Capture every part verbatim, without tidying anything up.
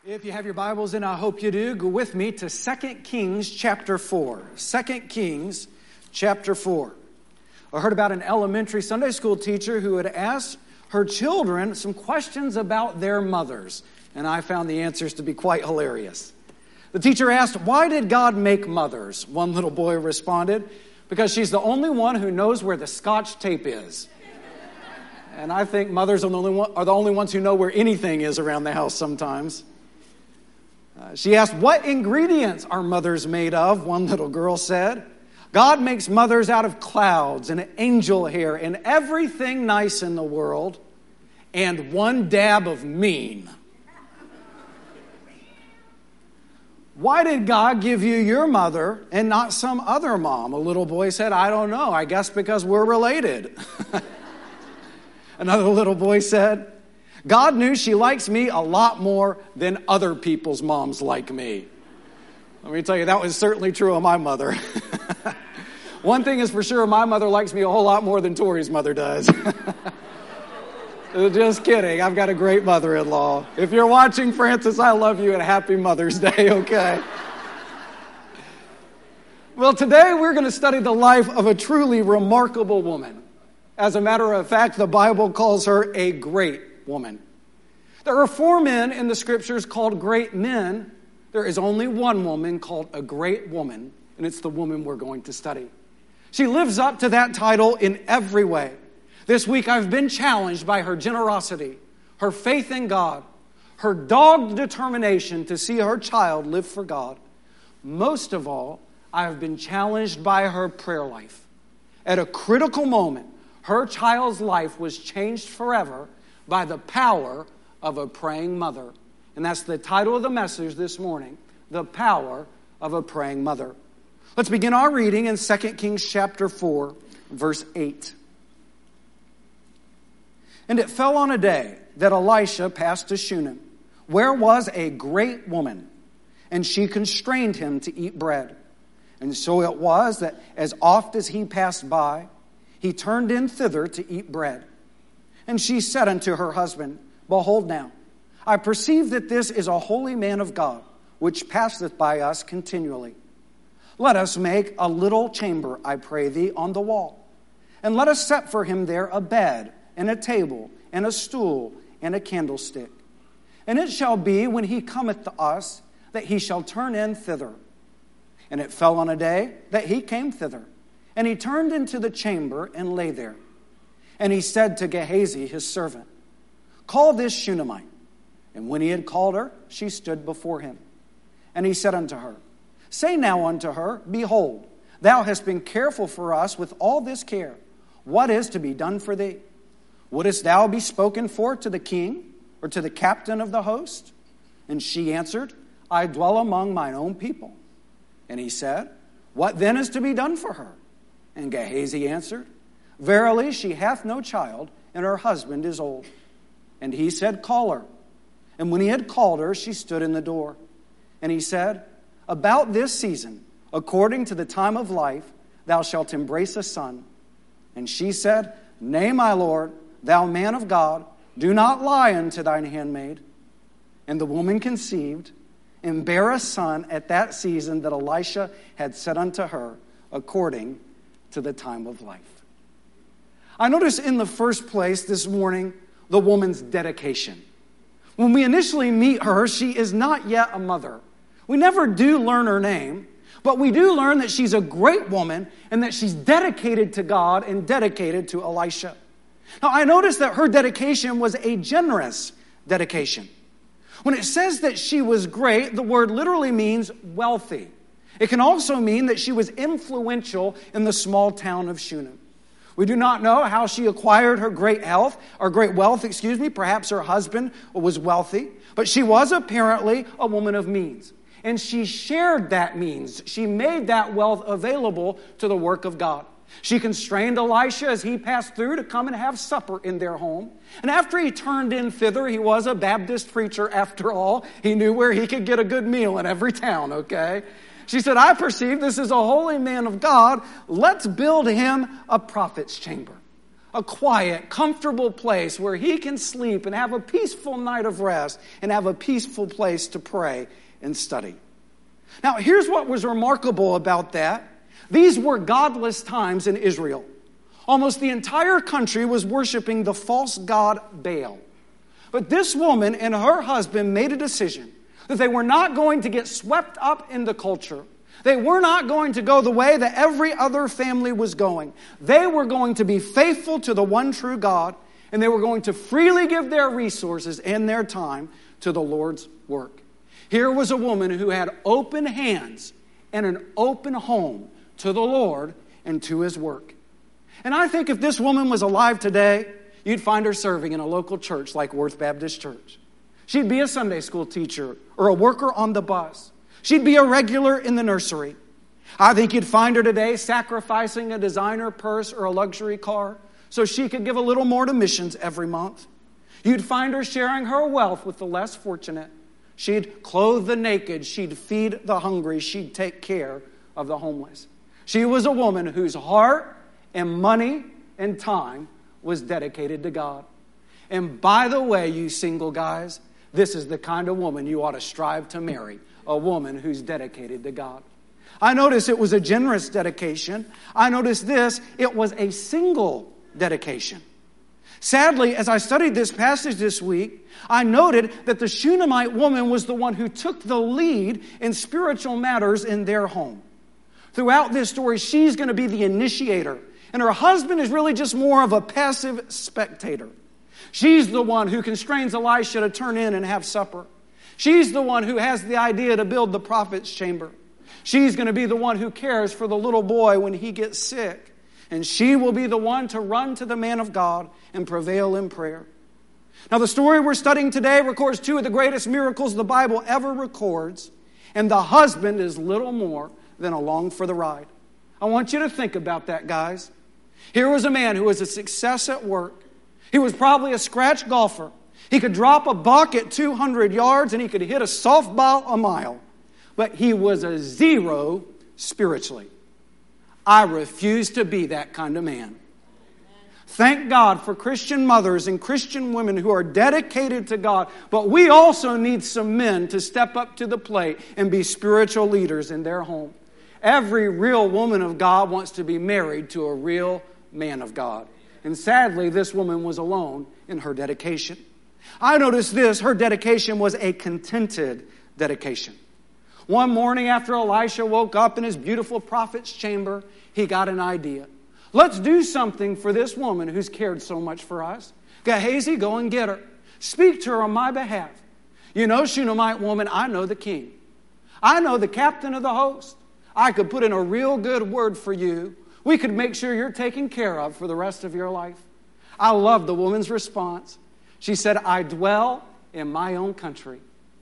If you have your Bibles, and I hope you do, go with me to Second Kings chapter four. Second Kings chapter four. I heard about an elementary Sunday school teacher who had asked her children some questions about their mothers, and I found the answers to be quite hilarious. The teacher asked, "Why did God make mothers?" One little boy responded, "Because she's the only one who knows where the Scotch tape is." And I think mothers are the only, one, are the only ones who know where anything is around the house sometimes. Uh, she asked, "What ingredients are mothers made of?" One little girl said, "God makes mothers out of clouds and angel hair and everything nice in the world and one dab of mean." "Why did God give you your mother and not some other mom?" A little boy said, "I don't know. I guess because we're related." Another little boy said, "God knew she likes me a lot more than other people's moms like me." Let me tell you, that was certainly true of my mother. One thing is for sure, my mother likes me a whole lot more than Tori's mother does. Just kidding. I've got a great mother-in-law. If you're watching, Francis, I love you and happy Mother's Day, okay? Well, today we're going to study the life of a truly remarkable woman. As a matter of fact, the Bible calls her a great woman. There are four men in the scriptures called great men. There is only one woman called a great woman, and it's the woman we're going to study. She lives up to that title in every way. This week I've been challenged by her generosity, her faith in God, her dogged determination to see her child live for God. Most of all, I have been challenged by her prayer life. At a critical moment, her child's life was changed forever by the power of a praying mother. And that's the title of the message this morning, The Power of a Praying Mother. Let's begin our reading in Second Kings chapter four, verse eight. "And it fell on a day that Elisha passed to Shunem, where was a great woman, and she constrained him to eat bread. And so it was that as oft as he passed by, he turned in thither to eat bread. And she said unto her husband, Behold now, I perceive that this is a holy man of God, which passeth by us continually. Let us make a little chamber, I pray thee, on the wall. And let us set for him there a bed, and a table, and a stool, and a candlestick. And it shall be, when he cometh to us, that he shall turn in thither. And it fell on a day that he came thither. And he turned into the chamber, and lay there. And he said to Gehazi, his servant, Call this Shunammite. And when he had called her, she stood before him. And he said unto her, Say now unto her, Behold, thou hast been careful for us with all this care. What is to be done for thee? Wouldest thou be spoken for to the king, or to the captain of the host? And she answered, I dwell among mine own people. And he said, What then is to be done for her? And Gehazi answered, Verily she hath no child, and her husband is old. And he said, Call her. And when he had called her, she stood in the door. And he said, About this season, according to the time of life, thou shalt embrace a son. And she said, Nay, my lord, thou man of God, do not lie unto thine handmaid. And the woman conceived, and bare a son at that season that Elisha had said unto her, according to the time of life. I notice in the first place this morning, the woman's dedication. When we initially meet her, she is not yet a mother. We never do learn her name, but we do learn that she's a great woman and that she's dedicated to God and dedicated to Elisha. Now, I notice that her dedication was a generous dedication. When it says that she was great, the word literally means wealthy. It can also mean that she was influential in the small town of Shunem. We do not know how she acquired her great health, or great wealth, excuse me. Perhaps her husband was wealthy, but she was apparently a woman of means. And she shared that means. She made that wealth available to the work of God. She constrained Elisha as he passed through to come and have supper in their home. And after he turned in thither, he was a Baptist preacher after all. He knew where he could get a good meal in every town, okay? She said, I perceive this is a holy man of God. Let's build him a prophet's chamber. a quiet, comfortable place where he can sleep and have a peaceful night of rest and have a peaceful place to pray and study. Now, here's what was remarkable about that. These were godless times in Israel. Almost the entire country was worshiping the false god Baal. But this woman and her husband made a decision that they were not going to get swept up in the culture. They were not going to go the way that every other family was going. They were going to be faithful to the one true God, and they were going to freely give their resources and their time to the Lord's work. Here was a woman who had open hands and an open home to the Lord and to His work. And I think if this woman was alive today, you'd find her serving in a local church like Worth Baptist Church. She'd be a Sunday school teacher or a worker on the bus. She'd be a regular in the nursery. I think you'd find her today sacrificing a designer purse or a luxury car so she could give a little more to missions every month. You'd find her sharing her wealth with the less fortunate. She'd clothe the naked. She'd feed the hungry. She'd take care of the homeless. She was a woman whose heart and money and time was dedicated to God. And by the way, you single guys, this is the kind of woman you ought to strive to marry, a woman who's dedicated to God. I notice it was a generous dedication. I noticed this, it was a single dedication. Sadly, as I studied this passage this week, I noted that the Shunammite woman was the one who took the lead in spiritual matters in their home. Throughout this story, she's going to be the initiator, and her husband is really just more of a passive spectator. She's the one who constrains Elisha to turn in and have supper. She's the one who has the idea to build the prophet's chamber. She's going to be the one who cares for the little boy when he gets sick. And she will be the one to run to the man of God and prevail in prayer. Now, the story we're studying today records two of the greatest miracles the Bible ever records. And the husband is little more than along for the ride. I want you to think about that, guys. Here was a man who was a success at work. He was probably a scratch golfer. He could drop a buck at two hundred yards and he could hit a softball a mile. But he was a zero spiritually. I refuse to be that kind of man. Thank God for Christian mothers and Christian women who are dedicated to God. But we also need some men to step up to the plate and be spiritual leaders in their home. Every real woman of God wants to be married to a real man of God. And sadly, this woman was alone in her dedication. I noticed this, her dedication was a contented dedication. One morning after Elisha woke up in his beautiful prophet's chamber, he got an idea. Let's do something for this woman who's cared so much for us. Gehazi, go and get her. Speak to her on my behalf. You know, Shunammite woman, I know the king. I know the captain of the host. I could put in a real good word for you. We could make sure you're taken care of for the rest of your life. I love the woman's response. She said, I dwell in my own country.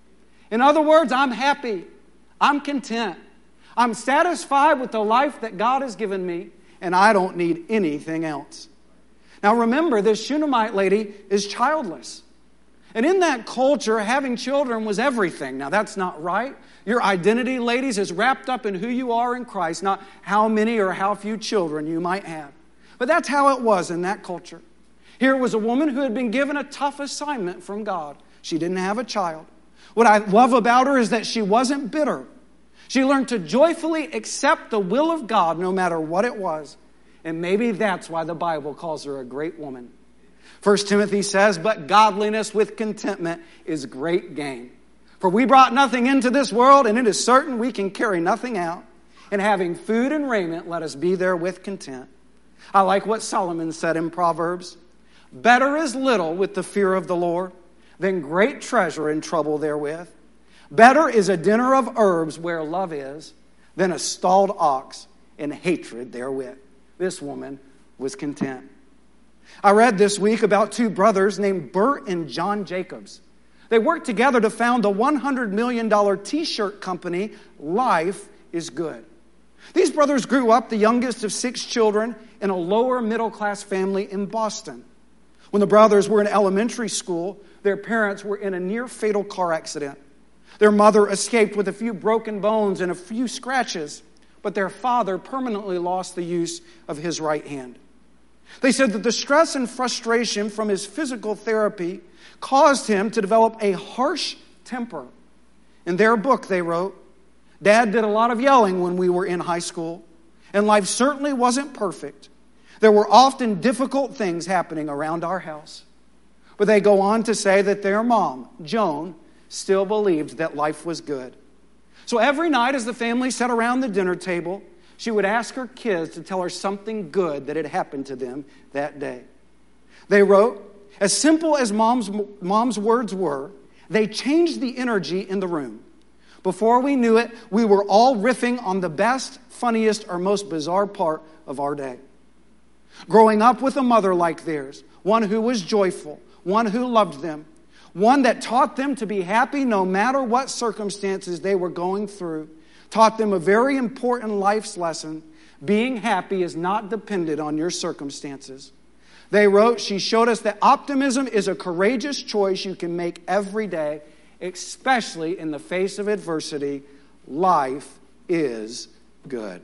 In other words, I'm happy. I'm content. I'm satisfied with the life that God has given me, and I don't need anything else. Now remember, this Shunammite lady is childless. And in that culture, having children was everything. Now that's not right. Your identity, ladies, is wrapped up in who you are in Christ, not how many or how few children you might have. But that's how it was in that culture. Here was a woman who had been given a tough assignment from God. She didn't have a child. What I love about her is that she wasn't bitter. She learned to joyfully accept the will of God no matter what it was. And maybe that's why the Bible calls her a great woman. First Timothy says, but godliness with contentment is great gain. For we brought nothing into this world, and it is certain we can carry nothing out. And having food and raiment, let us be therewith content. I like what Solomon said in Proverbs. Better is little with the fear of the Lord than great treasure in trouble therewith. Better is a dinner of herbs where love is than a stalled ox in hatred therewith. This woman was content. I read this week about two brothers named Bert and John Jacobs. They worked together to found the one hundred million dollars t-shirt company, Life is Good. These brothers grew up the youngest of six children in a lower middle class family in Boston. When the brothers were in elementary school, their parents were in a near fatal car accident. Their mother escaped with a few broken bones and a few scratches, but their father permanently lost the use of his right hand. They said that the stress and frustration from his physical therapy caused him to develop a harsh temper. In their book, they wrote, "Dad did a lot of yelling when we were in high school, and life certainly wasn't perfect. There were often difficult things happening around our house." But they go on to say that their mom, Joan, still believed that life was good. So every night as the family sat around the dinner table, she would ask her kids to tell her something good that had happened to them that day. They wrote, as simple as mom's, mom's words were, they changed the energy in the room. Before we knew it, we were all riffing on the best, funniest, or most bizarre part of our day. Growing up with a mother like theirs, one who was joyful, one who loved them, one that taught them to be happy no matter what circumstances they were going through, taught them a very important life's lesson. Being happy is not dependent on your circumstances. They wrote, she showed us that optimism is a courageous choice you can make every day, especially in the face of adversity. Life is good.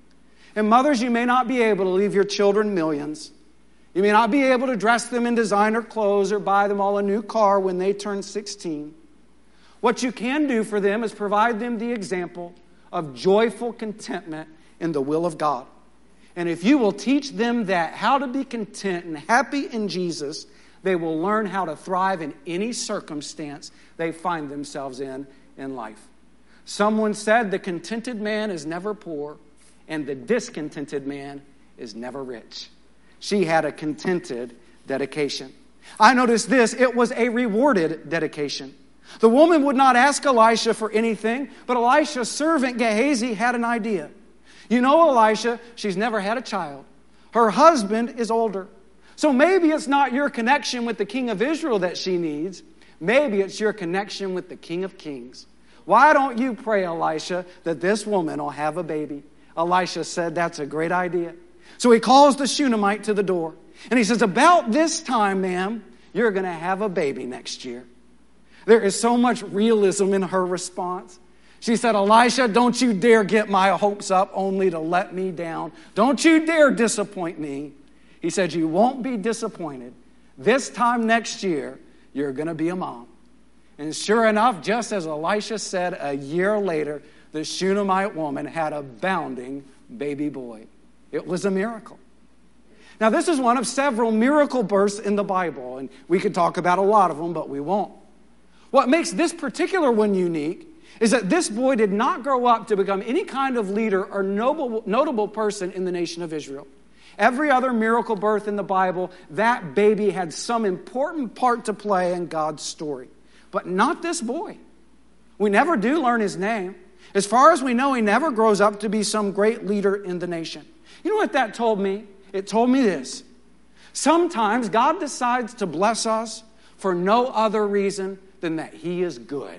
And mothers, you may not be able to leave your children millions. You may not be able to dress them in designer clothes or buy them all a new car when they turn sixteen. What you can do for them is provide them the example of joyful contentment in the will of God. And if you will teach them that, how to be content and happy in Jesus, they will learn how to thrive in any circumstance they find themselves in in life. Someone said the contented man is never poor, and the discontented man is never rich. She had a contented dedication. I noticed this, it was a rewarded dedication. The woman would not ask Elisha for anything, but Elisha's servant Gehazi had an idea. You know Elisha, she's never had a child. Her husband is older. So maybe it's not your connection with the king of Israel that she needs. Maybe it's your connection with the King of Kings. Why don't you pray, Elisha, that this woman will have a baby? Elisha said, that's a great idea. So he calls the Shunammite to the door. And he says, about this time, ma'am, you're going to have a baby next year. There is so much realism in her response. She said, Elisha, don't you dare get my hopes up only to let me down. Don't you dare disappoint me. He said, you won't be disappointed. This time next year, you're going to be a mom. And sure enough, just as Elisha said, a year later, the Shunammite woman had a bounding baby boy. It was a miracle. Now, this is one of several miracle births in the Bible, and we could talk about a lot of them, but we won't. What makes this particular one unique is that this boy did not grow up to become any kind of leader or noble, notable person in the nation of Israel. Every other miracle birth in the Bible, that baby had some important part to play in God's story. But not this boy. We never do learn his name. As far as we know, he never grows up to be some great leader in the nation. You know what that told me? It told me this. Sometimes God decides to bless us for no other reason than that he is good.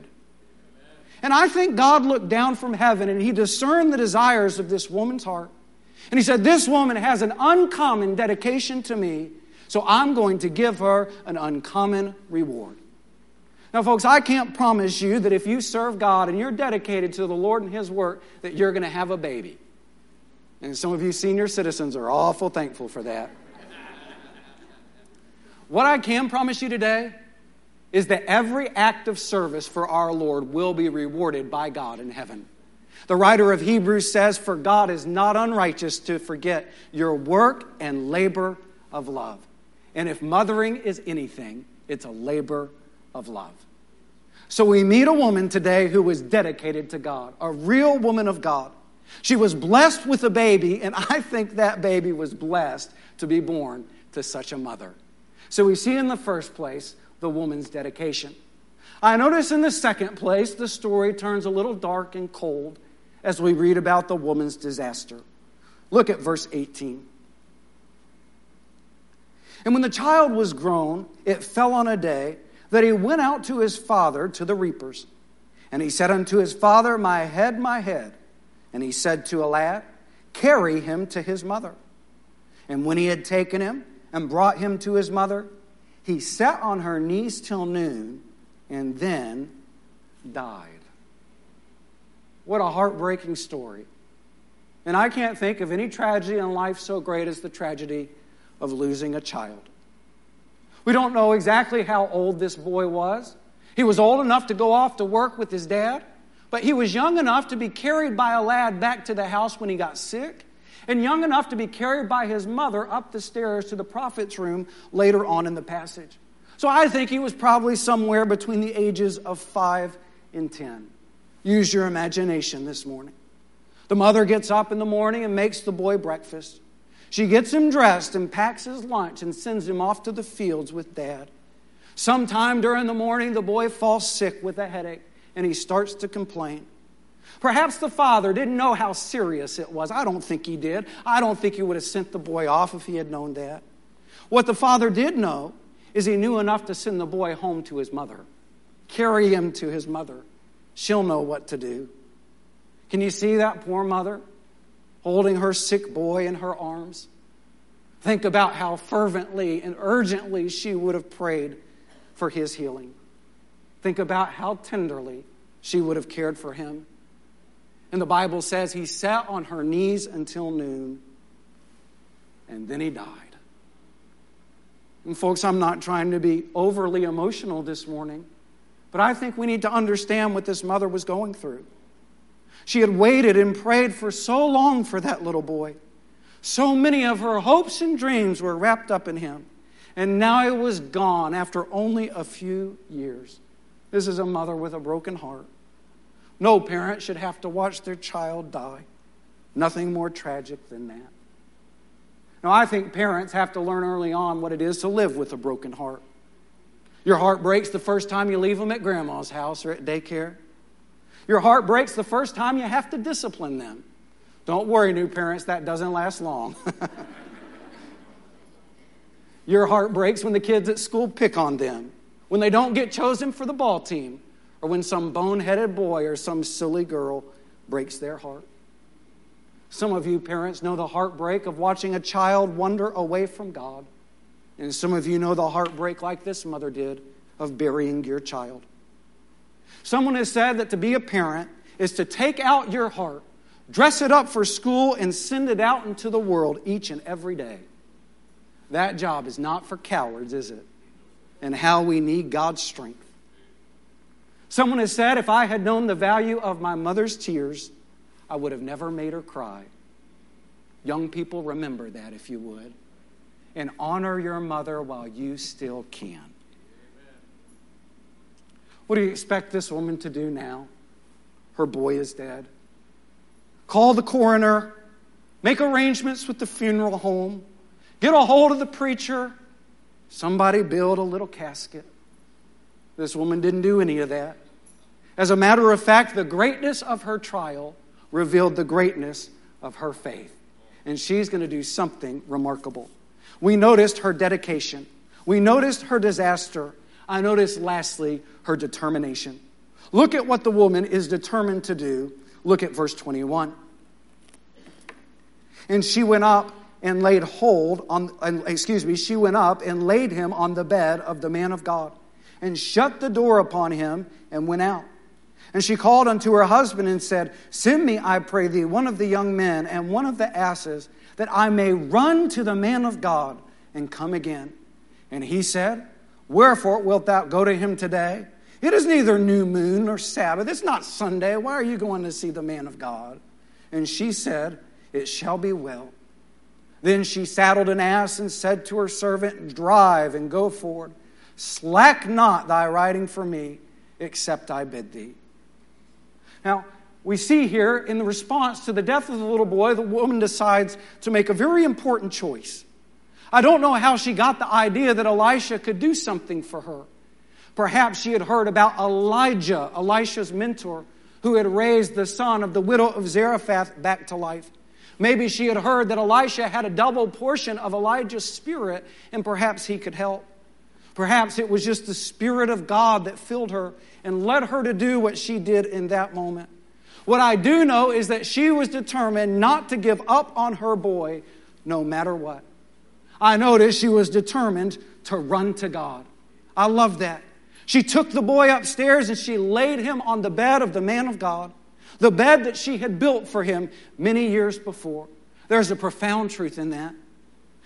And I think God looked down from heaven and he discerned the desires of this woman's heart. And he said, this woman has an uncommon dedication to me, so I'm going to give her an uncommon reward. Now, folks, I can't promise you that if you serve God and you're dedicated to the Lord and his work, that you're going to have a baby. And some of you senior citizens are awful thankful for that. What I can promise you today is that every act of service for our Lord will be rewarded by God in heaven. The writer of Hebrews says, for God is not unrighteous to forget your work and labor of love. And if mothering is anything, it's a labor of love. So we meet a woman today who was dedicated to God, a real woman of God. She was blessed with a baby, and I think that baby was blessed to be born to such a mother. So we see in the first place the woman's dedication. I notice in the second place the story turns a little dark and cold as we read about the woman's disaster. Look at verse eighteen. And when the child was grown, it fell on a day that he went out to his father to the reapers. And he said unto his father, my head, my head. And he said to a lad, carry him to his mother. And when he had taken him and brought him to his mother, he sat on her knees till noon and then died. What a heartbreaking story. And I can't think of any tragedy in life so great as the tragedy of losing a child. We don't know exactly how old this boy was. He was old enough to go off to work with his dad, but he was young enough to be carried by a lad back to the house when he got sick, and young enough to be carried by his mother up the stairs to the prophet's room later on in the passage. So I think he was probably somewhere between the ages of five and ten. Use your imagination this morning. The mother gets up in the morning and makes the boy breakfast. She gets him dressed and packs his lunch and sends him off to the fields with Dad. Sometime during the morning, the boy falls sick with a headache and he starts to complain. Perhaps the father didn't know how serious it was. I don't think he did. I don't think he would have sent the boy off if he had known that. What the father did know is he knew enough to send the boy home to his mother. Carry him to his mother. She'll know what to do. Can you see that poor mother holding her sick boy in her arms? Think about how fervently and urgently she would have prayed for his healing. Think about how tenderly she would have cared for him. And the Bible says he sat on her knees until noon, and then he died. And folks, I'm not trying to be overly emotional this morning, but I think we need to understand what this mother was going through. She had waited and prayed for so long for that little boy. So many of her hopes and dreams were wrapped up in him. And now he was gone after only a few years. This is a mother with a broken heart. No parent should have to watch their child die. Nothing more tragic than that. Now, I think parents have to learn early on what it is to live with a broken heart. Your heart breaks the first time you leave them at grandma's house or at daycare. Your heart breaks the first time you have to discipline them. Don't worry, new parents, that doesn't last long. Your heart breaks when the kids at school pick on them, when they don't get chosen for the ball team, or when some boneheaded boy or some silly girl breaks their heart. Some of you parents know the heartbreak of watching a child wander away from God. And some of you know the heartbreak like this mother did of burying your child. Someone has said that to be a parent is to take out your heart, dress it up for school, and send it out into the world each and every day. That job is not for cowards, is it? And how we need God's strength. Someone has said, if I had known the value of my mother's tears, I would have never made her cry. Young people, remember that if you would. And honor your mother while you still can. What do you expect this woman to do now? Her boy is dead. Call the coroner. Make arrangements with the funeral home. Get a hold of the preacher. Somebody build a little casket. This woman didn't do any of that. As a matter of fact, the greatness of her trial revealed the greatness of her faith. And she's going to do something remarkable. We noticed her dedication. We noticed her disaster. I noticed, lastly, her determination. Look at what the woman is determined to do. Look at verse twenty-one. And she went up and laid hold on, excuse me, she went up and laid him on the bed of the man of God, and shut the door upon him, and went out. And she called unto her husband and said, Send me, I pray thee, one of the young men and one of the asses, that I may run to the man of God and come again. And he said, Wherefore wilt thou go to him today? It is neither new moon nor Sabbath. It's not Sunday. Why are you going to see the man of God? And she said, It shall be well. Then she saddled an ass and said to her servant, Drive and go forward. Slack not thy riding for me, except I bid thee. Now, we see here in the response to the death of the little boy, the woman decides to make a very important choice. I don't know how she got the idea that Elisha could do something for her. Perhaps she had heard about Elijah, Elisha's mentor, who had raised the son of the widow of Zarephath back to life. Maybe she had heard that Elisha had a double portion of Elijah's spirit, and perhaps he could help. Perhaps it was just the Spirit of God that filled her and led her to do what she did in that moment. What I do know is that she was determined not to give up on her boy no matter what. I noticed she was determined to run to God. I love that. She took the boy upstairs and she laid him on the bed of the man of God, the bed that she had built for him many years before. There's a profound truth in that.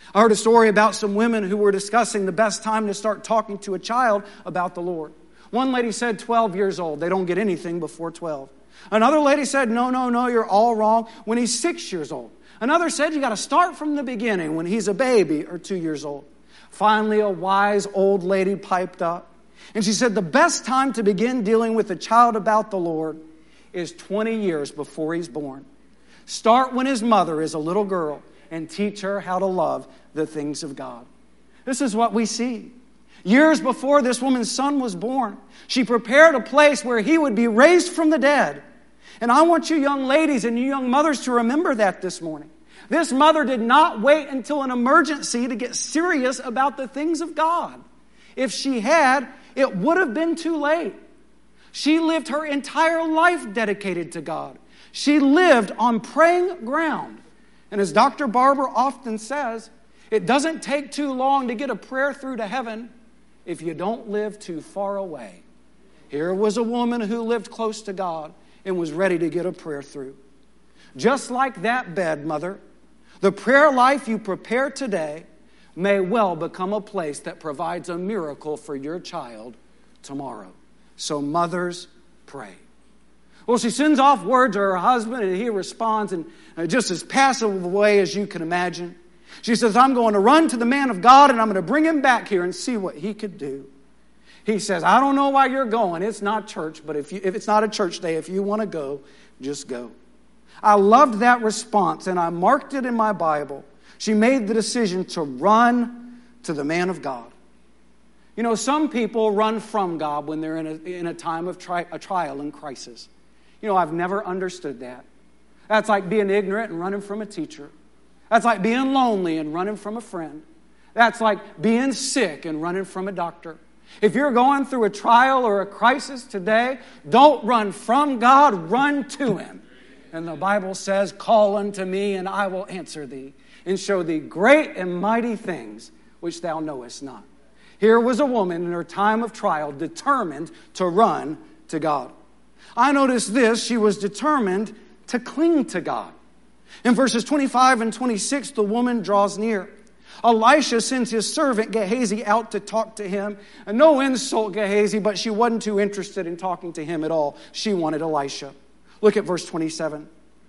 I heard a story about some women who were discussing the best time to start talking to a child about the Lord. One lady said twelve years old. They don't get anything before twelve. Another lady said, no, no, no, you're all wrong, when he's six years old. Another said, you got to start from the beginning when he's a baby or two years old. Finally, a wise old lady piped up. And she said, the best time to begin dealing with a child about the Lord is twenty years before he's born. Start when his mother is a little girl and teach her how to love the things of God. This is what we see. Years before this woman's son was born, she prepared a place where he would be raised from the dead. And I want you young ladies and you young mothers to remember that this morning. This mother did not wait until an emergency to get serious about the things of God. If she had, it would have been too late. She lived her entire life dedicated to God. She lived on praying ground. And as Doctor Barber often says, it doesn't take too long to get a prayer through to heaven if you don't live too far away. Here was a woman who lived close to God and was ready to get a prayer through. Just like that bed, mother, the prayer life you prepare today may well become a place that provides a miracle for your child tomorrow. So mothers, pray. Well, she sends off word to her husband, and he responds in just as passive a way as you can imagine. She says, I'm going to run to the man of God, and I'm going to bring him back here and see what he could do. He says, I don't know why you're going. It's not church, but if, you, if it's not a church day, if you want to go, just go. I loved that response, and I marked it in my Bible. She made the decision to run to the man of God. You know, some people run from God when they're in a, in a time of tri- a trial and crisis. You know, I've never understood that. That's like being ignorant and running from a teacher. That's like being lonely and running from a friend. That's like being sick and running from a doctor. If you're going through a trial or a crisis today, don't run from God, run to Him. And the Bible says, call unto me and I will answer thee and show thee great and mighty things which thou knowest not. Here was a woman in her time of trial determined to run to God. I noticed this, she was determined to cling to God. In verses twenty-five and twenty-six, the woman draws near. Elisha sends his servant Gehazi out to talk to him. And no insult, Gehazi, but she wasn't too interested in talking to him at all. She wanted Elisha. Look at verse twenty-seven.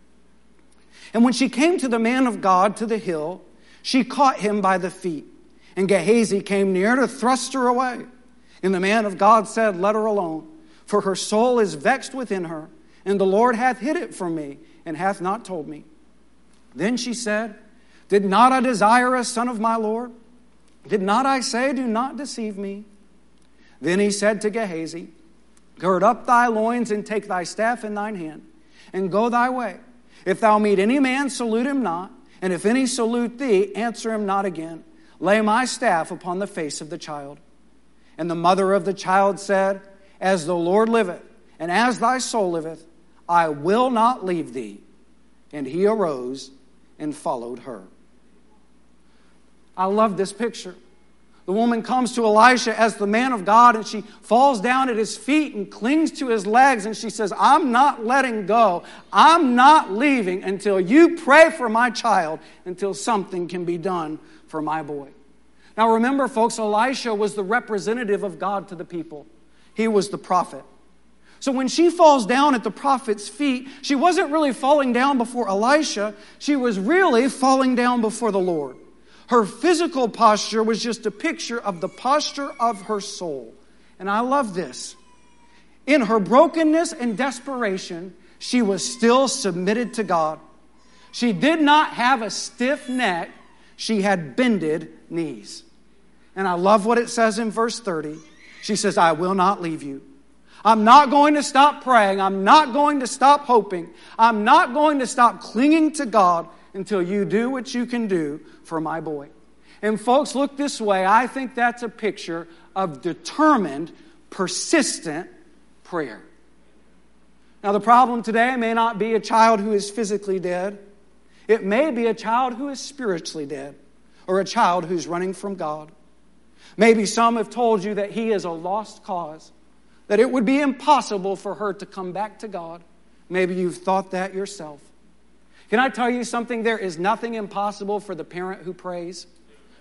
And when she came to the man of God to the hill, she caught him by the feet. And Gehazi came near to thrust her away. And the man of God said, let her alone, for her soul is vexed within her, and the Lord hath hid it from me, and hath not told me. Then she said, did not I desire a son of my Lord? Did not I say, do not deceive me? Then he said to Gehazi, gird up thy loins and take thy staff in thine hand, and go thy way. If thou meet any man, salute him not, and if any salute thee, answer him not again. Lay my staff upon the face of the child. And the mother of the child said, as the Lord liveth, and as thy soul liveth, I will not leave thee. And he arose and followed her. I love this picture. The woman comes to Elisha as the man of God, and she falls down at his feet and clings to his legs, and she says, I'm not letting go. I'm not leaving until you pray for my child, until something can be done for my boy. Now remember, folks, Elisha was the representative of God to the people. He was the prophet. So when she falls down at the prophet's feet, she wasn't really falling down before Elisha. She was really falling down before the Lord. Her physical posture was just a picture of the posture of her soul. And I love this. In her brokenness and desperation, she was still submitted to God. She did not have a stiff neck. She had bended knees. And I love what it says in verse thirty. She says, I will not leave you. I'm not going to stop praying. I'm not going to stop hoping. I'm not going to stop clinging to God until you do what you can do for my boy. And folks, look this way. I think that's a picture of determined, persistent prayer. Now, the problem today may not be a child who is physically dead. It may be a child who is spiritually dead, or a child who's running from God. Maybe some have told you that he is a lost cause, that it would be impossible for her to come back to God. Maybe you've thought that yourself. Can I tell you something? There is nothing impossible for the parent who prays.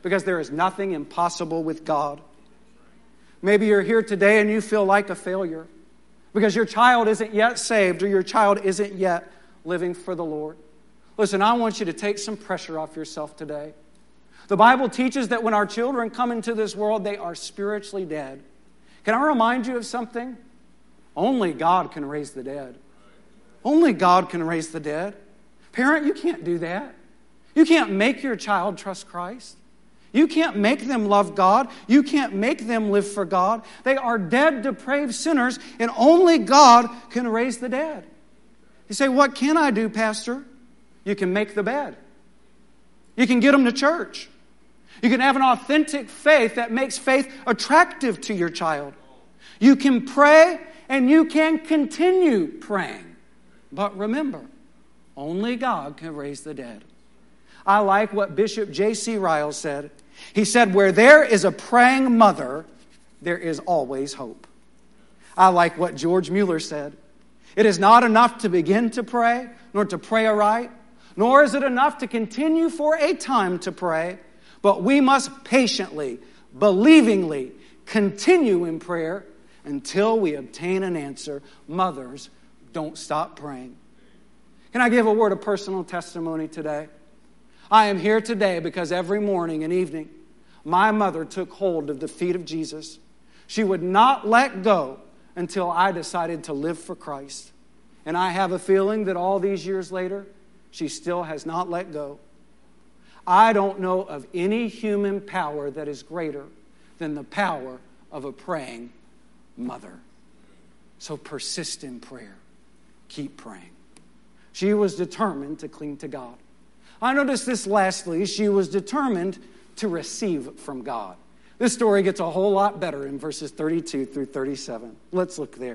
because there is nothing impossible with God. Maybe you're here today and you feel like a failure because your child isn't yet saved or your child isn't yet living for the Lord. Listen, I want you to take some pressure off yourself today. The Bible teaches that when our children come into this world, they are spiritually dead. Can I remind you of something? Only God can raise the dead. Only God can raise the dead. Parent, you can't do that. You can't make your child trust Christ. You can't make them love God. You can't make them live for God. They are dead, depraved sinners, and only God can raise the dead. You say, what can I do, Pastor? You can make the bed. You can get them to church. You can have an authentic faith that makes faith attractive to your child. You can pray and you can continue praying. But remember, only God can raise the dead. I like what Bishop J C Ryle said. He said, where there is a praying mother, there is always hope. I like what George Mueller said. It is not enough to begin to pray, nor to pray aright, nor is it enough to continue for a time to pray, but we must patiently, believingly continue in prayer until we obtain an answer. Mothers, don't stop praying. Can I give a word of personal testimony today? I am here today because every morning and evening, my mother took hold of the feet of Jesus. She would not let go until I decided to live for Christ. And I have a feeling that all these years later, she still has not let go. I don't know of any human power that is greater than the power of a praying mother. So persist in prayer. Keep praying. She was determined to cling to God. I noticed this lastly, she was determined to receive from God. This story gets a whole lot better in verses thirty-two through thirty-seven. Let's look there.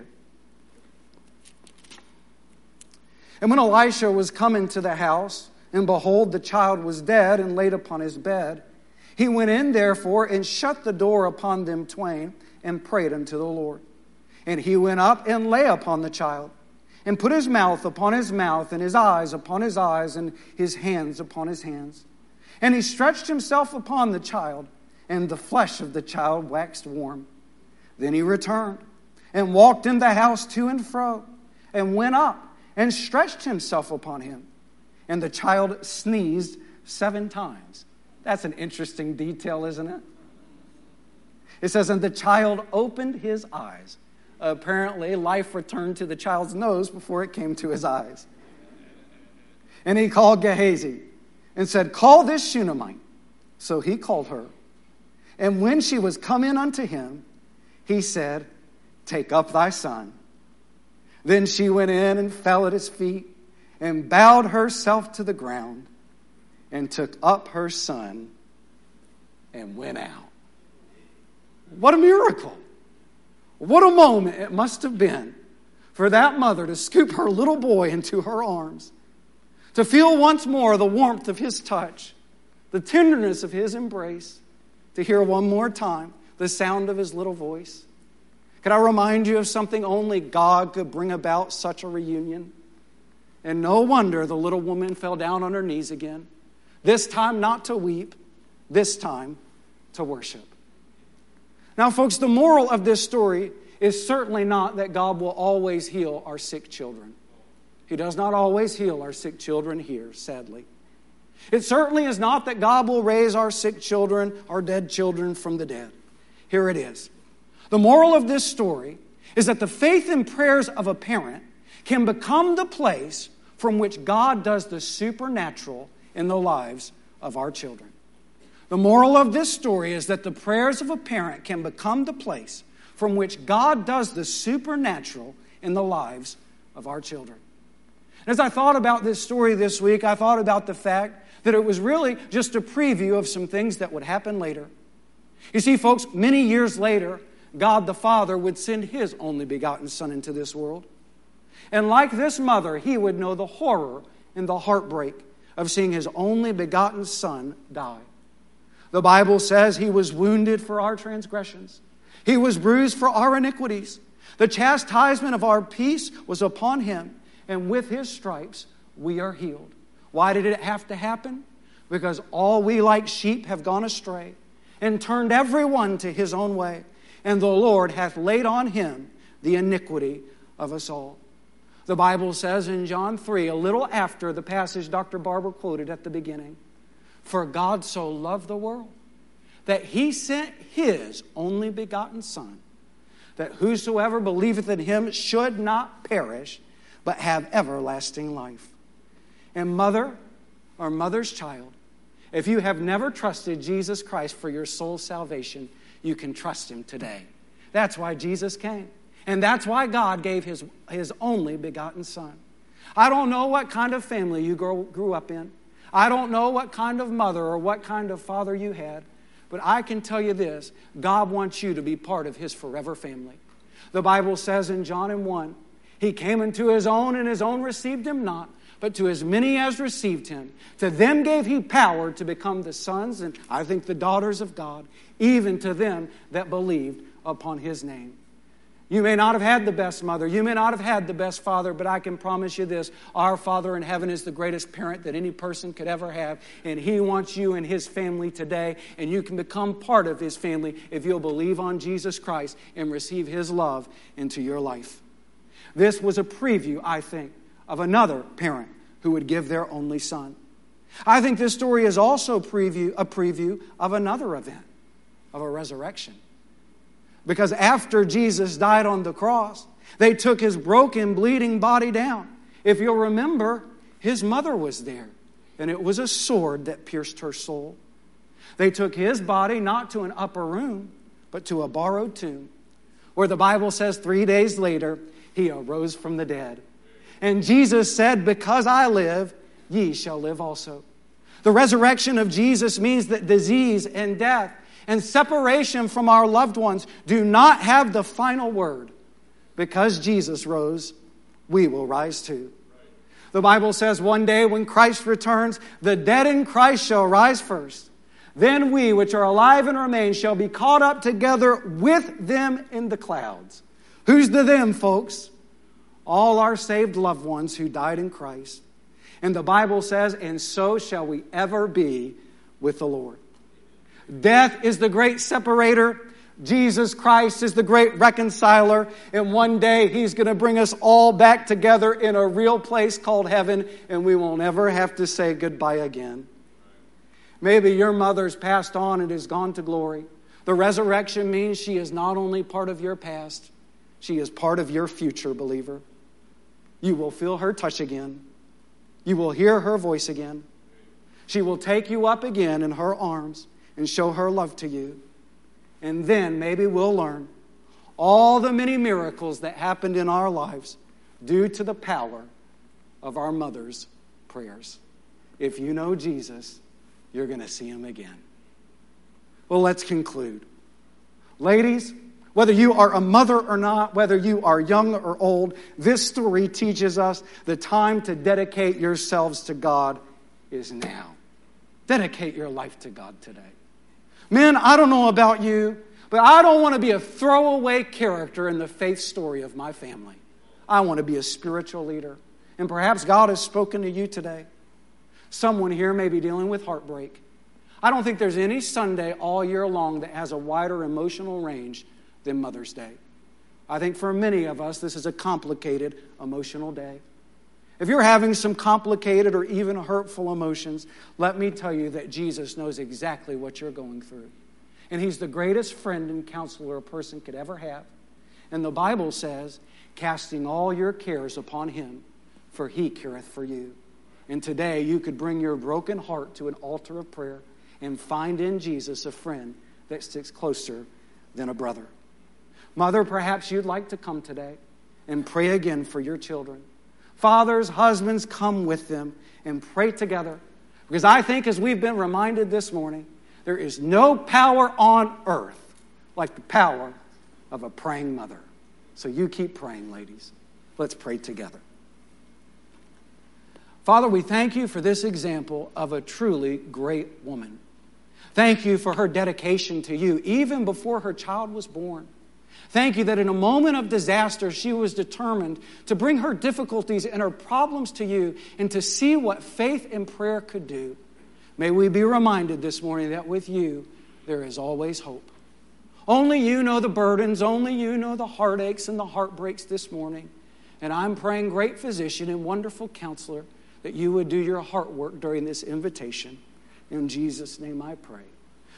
And when Elisha was come into the house, and behold, the child was dead and laid upon his bed, he went in therefore and shut the door upon them twain and prayed unto the Lord. And he went up and lay upon the child, and put his mouth upon his mouth, and his eyes upon his eyes, and his hands upon his hands. And he stretched himself upon the child, and the flesh of the child waxed warm. Then he returned, and walked in the house to and fro, and went up, and stretched himself upon him. And the child sneezed seven times. That's an interesting detail, isn't it? It says, and the child opened his eyes. Apparently, life returned to the child's nose before it came to his eyes. And he called Gehazi and said, call this Shunammite. So he called her. And when she was come in unto him, he said, take up thy son. Then she went in and fell at his feet and bowed herself to the ground and took up her son and went out. What a miracle. What a moment it must have been for that mother to scoop her little boy into her arms, to feel once more the warmth of his touch, the tenderness of his embrace, to hear one more time the sound of his little voice. Could I remind you of something? Only God could bring about such a reunion. And no wonder the little woman fell down on her knees again, this time not to weep, this time to worship. Now, folks, the moral of this story is certainly not that God will always heal our sick children. He does not always heal our sick children here, sadly. It certainly is not that God will raise our sick children, our dead children from the dead. Here it is. The moral of this story is that the faith and prayers of a parent can become the place from which God does the supernatural in the lives of our children. The moral of this story is that the prayers of a parent can become the place from which God does the supernatural in the lives of our children. As I thought about this story this week, I thought about the fact that it was really just a preview of some things that would happen later. You see, folks, many years later, God the Father would send His only begotten Son into this world. And like this mother, He would know the horror and the heartbreak of seeing His only begotten Son die. The Bible says He was wounded for our transgressions. He was bruised for our iniquities. The chastisement of our peace was upon Him, and with His stripes we are healed. Why did it have to happen? because all we like sheep have gone astray, and turned every one to his own way. And the Lord hath laid on him the iniquity of us all. The Bible says in John three, a little after the passage Doctor Barber quoted at the beginning, for God so loved the world that he sent his only begotten Son, that whosoever believeth in him should not perish, but have everlasting life. And mother or mother's child, if you have never trusted Jesus Christ for your soul's salvation, you can trust him today. That's why Jesus came. And that's why God gave his, his only begotten Son. I don't know what kind of family you grew, grew up in. I don't know what kind of mother or what kind of father you had. But I can tell you this, God wants you to be part of his forever family. The Bible says in John one, he came into his own, and his own received him not. But to as many as received him, to them gave he power to become the sons, and I think the daughters of God, even to them that believed upon his name. You may not have had the best mother. You may not have had the best father, but I can promise you this. Our Father in heaven is the greatest parent that any person could ever have. And he wants you and his family today. And you can become part of his family if you'll believe on Jesus Christ and receive his love into your life. This was a preview, I think, of another parent who would give their only son. I think this story is also preview, a preview of another event, of a resurrection. Because after Jesus died on the cross, they took his broken, bleeding body down. If you'll remember, his mother was there, and it was a sword that pierced her soul. They took his body not to an upper room, but to a borrowed tomb, where the Bible says three days later, he arose from the dead. And Jesus said, because I live, ye shall live also. The resurrection of Jesus means that disease and death and separation from our loved ones do not have the final word. Because Jesus rose, we will rise too. The Bible says one day when Christ returns, the dead in Christ shall rise first. Then we, which are alive and remain, shall be caught up together with them in the clouds. Who's the them, folks? All our saved loved ones who died in Christ. And the Bible says, and so shall we ever be with the Lord. Death is the great separator. Jesus Christ is the great reconciler. And one day he's going to bring us all back together in a real place called heaven. And we won't ever have to say goodbye again. Maybe your mother's passed on and is gone to glory. The resurrection means she is not only part of your past, she is part of your future, believer. You will feel her touch again. You will hear her voice again. She will take you up again in her arms and show her love to you. And then maybe we'll learn all the many miracles that happened in our lives due to the power of our mother's prayers. If you know Jesus, you're going to see him again. Well, let's conclude. Ladies, whether you are a mother or not, whether you are young or old, this story teaches us the time to dedicate yourselves to God is now. Dedicate your life to God today. Men, I don't know about you, but I don't want to be a throwaway character in the faith story of my family. I want to be a spiritual leader. And perhaps God has spoken to you today. Someone here may be dealing with heartbreak. I don't think there's any Sunday all year long that has a wider emotional range than Mother's Day. I think for many of us, this is a complicated emotional day. If you're having some complicated or even hurtful emotions, let me tell you that Jesus knows exactly what you're going through. And he's the greatest friend and counselor a person could ever have. And the Bible says, casting all your cares upon him, for he careth for you. And today you could bring your broken heart to an altar of prayer and find in Jesus a friend that sticks closer than a brother. Mother, perhaps you'd like to come today and pray again for your children. Fathers, husbands, come with them and pray together. Because I think, as we've been reminded this morning, there is no power on earth like the power of a praying mother. So you keep praying, ladies. Let's pray together. Father, we thank you for this example of a truly great woman. Thank you for her dedication to you, even before her child was born. Thank you that in a moment of disaster, she was determined to bring her difficulties and her problems to you and to see what faith and prayer could do. May we be reminded this morning that with you, there is always hope. Only you know the burdens. Only you know the heartaches and the heartbreaks this morning. And I'm praying, great physician and wonderful counselor, that you would do your heart work during this invitation. In Jesus' name I pray.